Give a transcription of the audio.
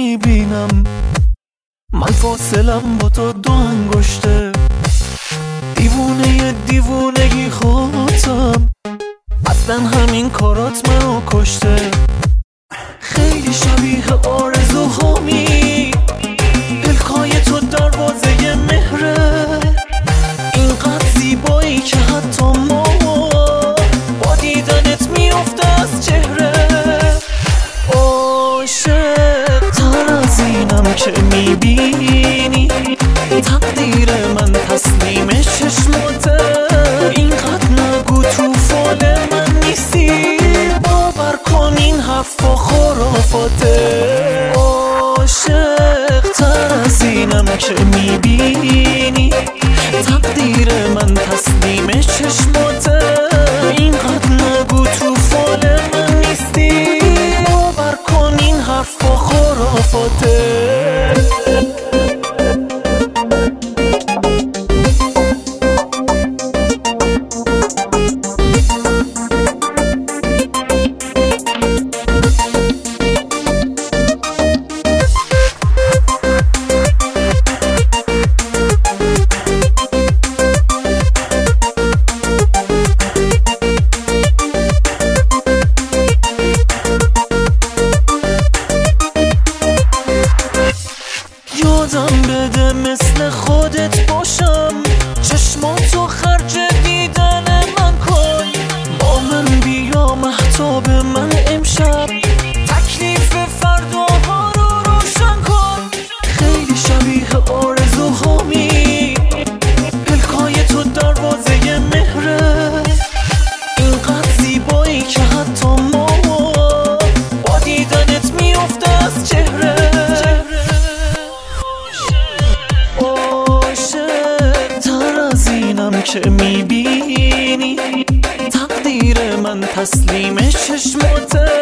میبینم من فاصلم با تو 2 انگشته. دیوونه دیوونگی خودم، اصلا همین کارات منو کشته. خیلی شبیه آرزوهامی، پلکای تو دروازه مهره. اینقدر زیبایی که حتی ما با دیدنت میفته از چهره. عاشق تر از اینم که میبینی، تقدیر من تسلیم چشماته. اینقدر نگو تو فال من نیستی، باور کن این حرفا خرافاته. عاشق تر از اینم که میبینی، تقدیر من تسلیم چشماته. اینقدر نگو تو فال من نیستی، باور کن این حرفا خرافاته. یادم بده مثل خودت باشم، چشماتو خرج دیدن من کن. با من بیا مهتاب من امشب، تکلیف فرداها رو روشن کن. خیلی شبیه آرزوهامی، پلکای تو دروازه مهره. اینقدر زیبایی که حتی ما با دیدنت میفته از چهره. که میبینی، تقدیر من تسلیم چشماته.